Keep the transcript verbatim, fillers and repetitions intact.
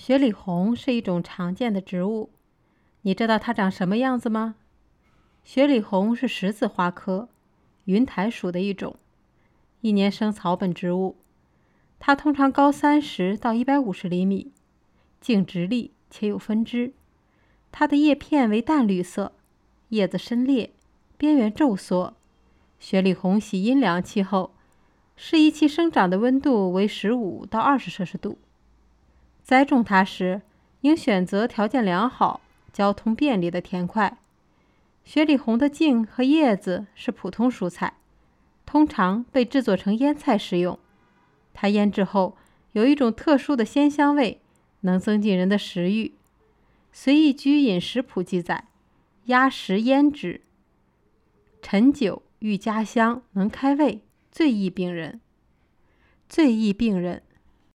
雪里红是一种常见的植物，你知道它长什么样子吗？雪里红是十字花科云苔属的一种，一年生草本植物。它通常高三十到一百五十厘米，茎直立且有分支。它的叶片为淡绿色，叶子深裂，边缘皱缩。雪里红喜阴凉气候，适宜其生长的温度为十五到二十摄氏度。栽种它时，应选择条件良好、交通便利的田块。雪里红的茎和叶子是普通蔬菜，通常被制作成腌菜食用。它腌制后有一种特殊的鲜香味，能增进人的食欲。随意居饮食谱记载，鸭食腌制，陈酒遇家香，能开胃，最益病人。最益病人